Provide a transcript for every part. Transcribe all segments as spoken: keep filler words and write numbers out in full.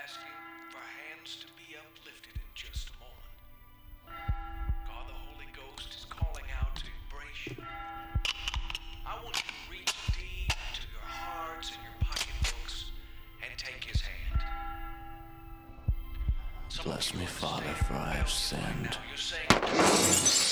asking for hands to be uplifted in just a moment. God the Holy Ghost is calling out to embrace you. I want you to reach deep into your hearts and your pocketbooks and take his hand. Some of Bless you me, are Father, saying, for I have sinned. now you're saying,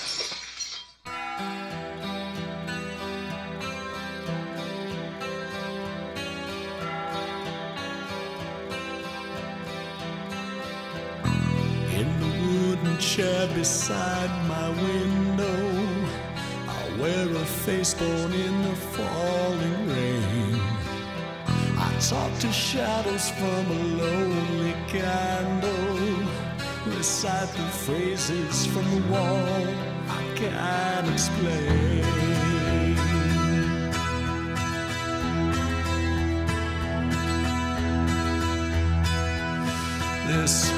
In the wooden chair beside my window, I wear a face born in the falling rain. I talk to shadows from a lonely candle, recite the phrases from the wall I can't explain. This